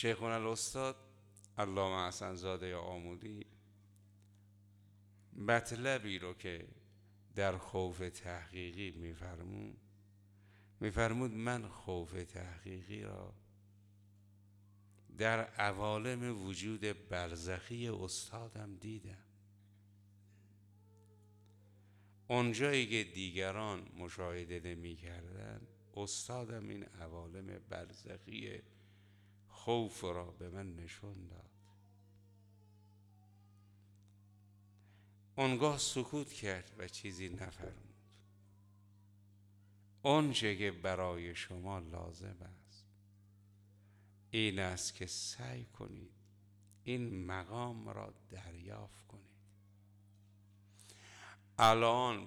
شیخنا الاستاد علامه حسن زاده آمودی مطلبی رو که در خوف تحقیقی میفرمود من خوف تحقیقی را در عوالم وجود برزخی استادم دیدم. اونجایی که دیگران مشاهده نمی کردن، استادم این عوالم برزخی خوف را به من نشون داد. اونگاه سکوت کرد و چیزی نفرمود. آنچه که برای شما لازم است این است که سعی کنید این مقام را دریافت کنید. الان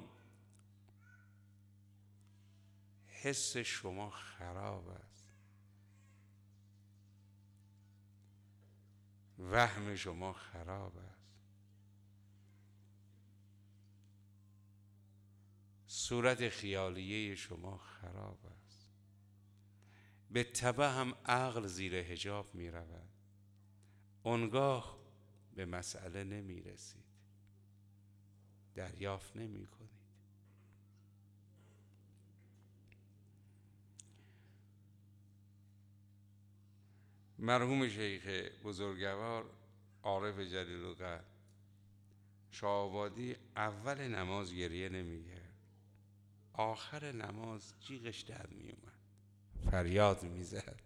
حس شما خراب است، وهم شما خراب است، صورت خیالیه شما خراب است. به تبع هم عقل زیر حجاب می رود. اونگاه به مسئله نمی رسید، دریافت نمی کنید. مرحوم شیخ بزرگوار عارف جلیل القدر شاه‌آبادی اول نماز گریه نمی کرد، آخر نماز جیغش در می اومد، فریاد می زد.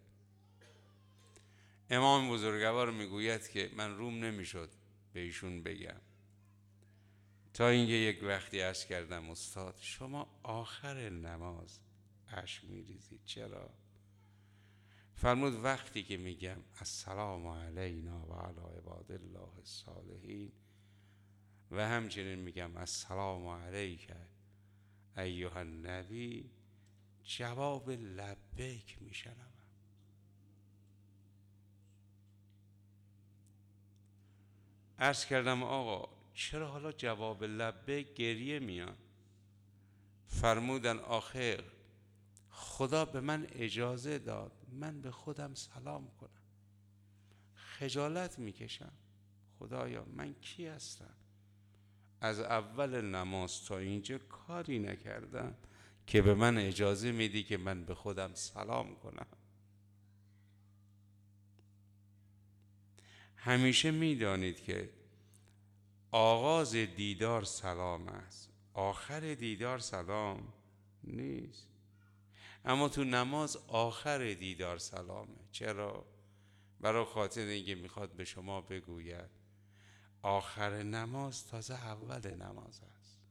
امام بزرگوار می گوید که من روم نمی شد به ایشون بگم، تا اینکه یک وقتی عرض کردم استاد شما آخر نماز اشک می ریزید چرا؟ فرمود وقتی که میگم السلام علینا و علی عباد الله الصالحین و همچنین میگم السلام علیک ایها النبی، جواب لبیک میشنوم. عرض کردم آقا چرا حالا جواب لبیک گریه میاد؟ فرمودن آخر خدا به من اجازه داد من به خودم سلام کنم، خجالت میکشم. خدایا من کی هستم؟ از اول نماز تا اینجا کاری نکردم که به من اجازه میدی که من به خودم سلام کنم. همیشه میدانید که آغاز دیدار سلام است، آخر دیدار سلام نیست. اما تو نماز آخر دیدار سلامه. چرا؟ برای خاطر اینکه میخواد به شما بگوید آخر نماز تازه اول نماز است.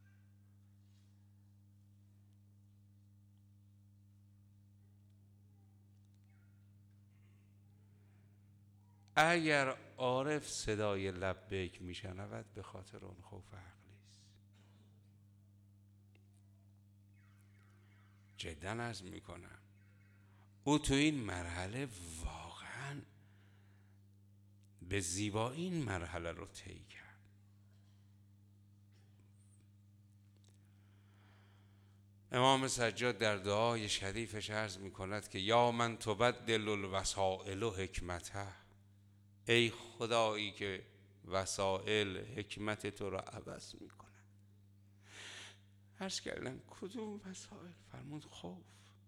اگر عارف صدای لبیک میشنود به خاطر اون خوف عقلی است. جدا عرض میکنم او تو این مرحله واقعا به زیبایی این مرحله رو طی کرد. امام سجاد در دعای شریفش عرض میکند که یا من تبدل الوسائل حکمته، ای خدایی که وسائل حکمت تو را عوض میکنه. عرض کردم کدوم وسائل؟ فرمود خوف.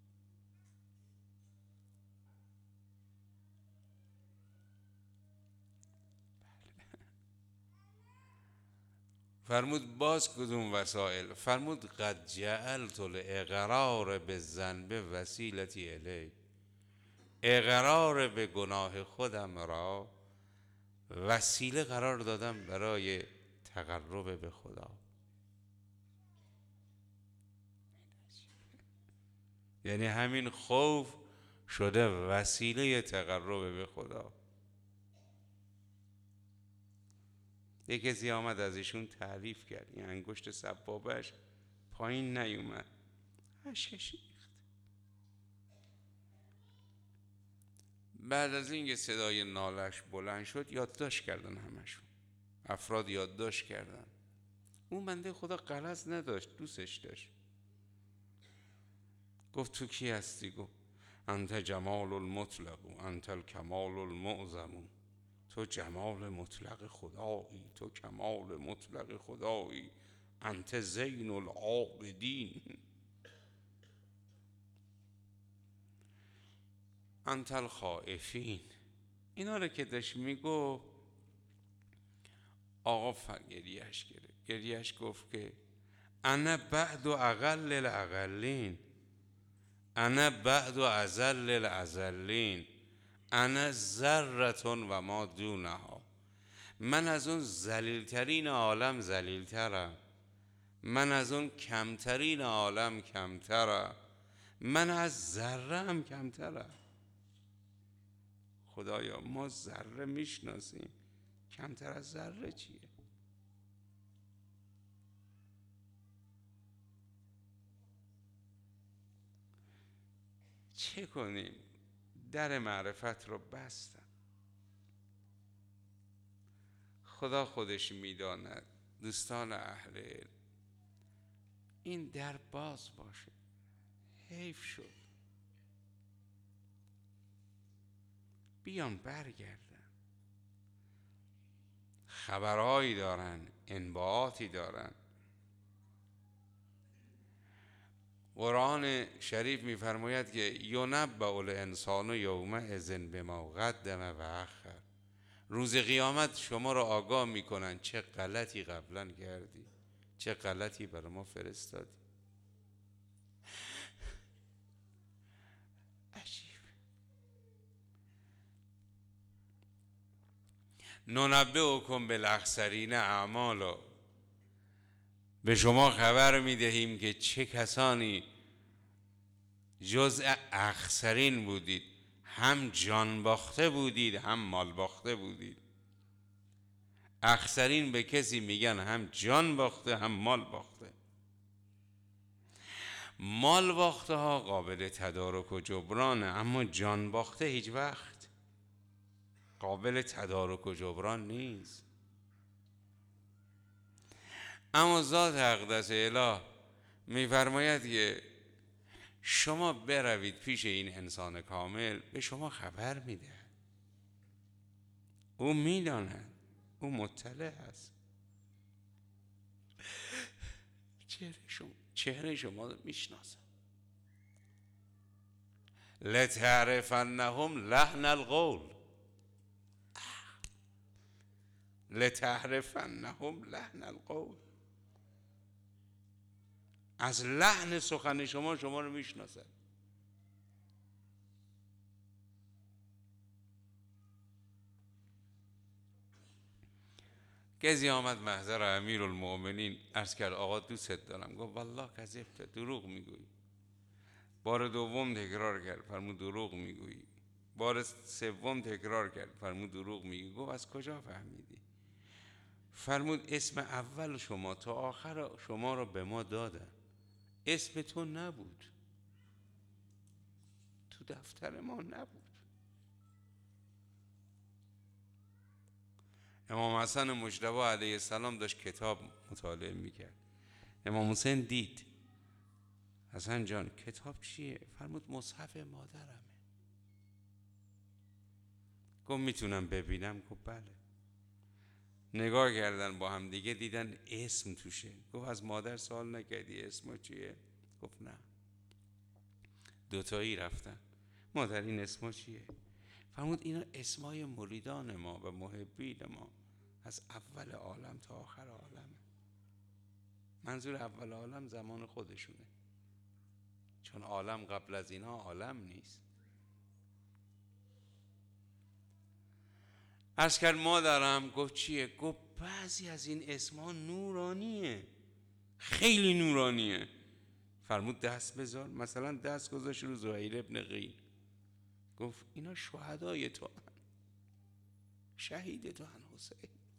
فرمود باز کدوم وسائل؟ فرمود قد جعلت الاقرار بالذنب وسیلتی الی، اقرار به گناه خودم را وسیله قرار دادم برای تقرب به خدا. یعنی همین خوف شده وسیله تقرب به خدا. یک کسی آمد از ایشون تعریف کرد، این انگشت سبابش پایین نیومد، اشکش ریخت. بعد از اینکه صدای نالش بلند شد یادداشت کردن همشون، افراد یادداشت کردن. اون بنده خدا غرض نداشت، دوستش داشت. گفت تو کی هستی؟ گفت انت جمال المطلق انت الکمال المعظم. تو جمال مطلق خدایی، تو کمال مطلق خدایی، انت زین العابدین، انت الخائفین. اینا رو که داشت میگو آقا گریهش گرفت. گریهش گفت که انا بعد اقل الاقلین، انا بعد ازل الازلین، انا ذره و ما دونها. من از اون ذلیلترین عالم ذلیلترم، من از اون کمترین عالم کمترم، من از ذره هم کمترم. خدایا ما ذره میشناسیم، کمتر از ذره چیه؟ چه کنیم؟ در معرفت رو بستن. خدا خودش میداند. دوستان اهل علم، این در باز باشه. حیف شد بیان برگردن. خبرهایی دارن، انباعاتی دارن. قرآن شریف میفرماید که ینبأ الانسان یومئذ بما قدم و اخر. روز قیامت شما را آگاه میکنن چه غلطی قبلا کردی، چه غلطی برای ما فرستادی. عجیب. ننبئکم بالاخسرین اعمالا. به شما خبر میدهیم که چه کسانی جزء اخسرین بودید، هم جان باخته بودید هم مال باخته بودید. اخسرین به کسی میگن هم جان باخته هم مال باخته. مال باخته ها قابل تدارک و جبرانه، اما جان باخته هیچ وقت قابل تدارک و جبران نیست. اما ذات اقدس اله میفرماید که شما بروید پیش این انسان کامل، به شما خبر میده. او میداند، او مطلع است. چهره شما رو میشناسه. لتعرفنهم لحن القول، لتعرفنهم لحن القول. از لحن سخن شما رو میشناسه. کسی آمد محضر امیرالمؤمنین، عرض کرد آقا دوست دارم. گفت والله کذبت، دروغ میگویی. بار دوم تکرار کرد، فرمود دروغ میگویی. بار سوم تکرار کرد، فرمود دروغ میگویی. گفت از کجا فهمیدی؟ فرمود اسم اول شما تا آخر شما را به ما دادن، اسم تو نبود، تو دفتر ما نبود. امام حسن مجتبی علیه السلام داشت کتاب مطالعه میکرد. امام حسین دید، حسن جان کتاب چیه؟ فرمود مصحف مادرمه. گفت میتونم ببینم؟ گفت بله. نگاه کردن با هم دیگه، دیدن اسم توشه. گفت از مادر سوال نکردی اسم چیه؟ گفت نه. دوتایی رفتن، مادر این اسم چیه؟ فرمود اینا اسمای مریدان ما و محبین ما، از اول عالم تا آخر عالم. منظور اول عالم زمان خودشونه، چون عالم قبل از اینا عالم نیست. عرض کرد مادرم. گفت چیه؟ گفت بعضی از این اسمها نورانیه، خیلی نورانیه. فرمود دست بذار. مثلا دست گذاشت رو زهیر ابن قین. گفت اینا شهدای تو هن، شهید تو هن حسین.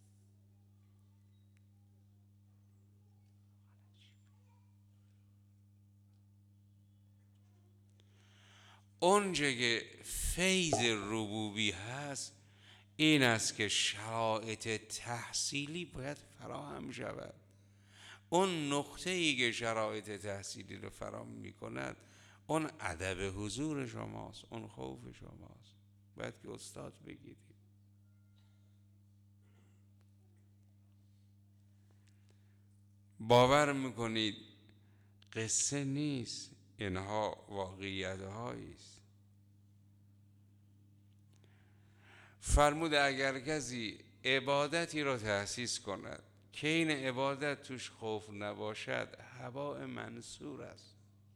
اونجا که فیض ربوبی هست این است که شرایط تحصیلی باید فراهم شود. اون نقطه‌ای که شرایط تحصیلی رو فراهم می‌کند، اون ادب حضور شماست، اون خوف شماست، باید که استاد بگیرید. باور میکنید قصه نیست، اینها واقعیت هایی است. فرمود اگر کسی عبادتی را تأسیس کند که این عبادت توش خوف نباشد، هباء منصور است.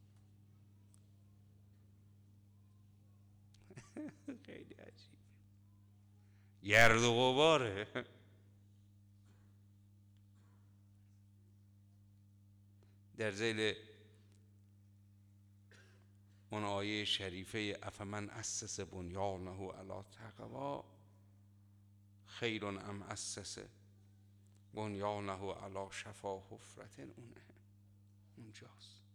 خیلی عجیب، گرد و غباره. در ذیل اون آیه شریفه افمن اسس بنیانه علی تقوا خیر ام اسس بنیانه علی شفا حفرة، اونجاست.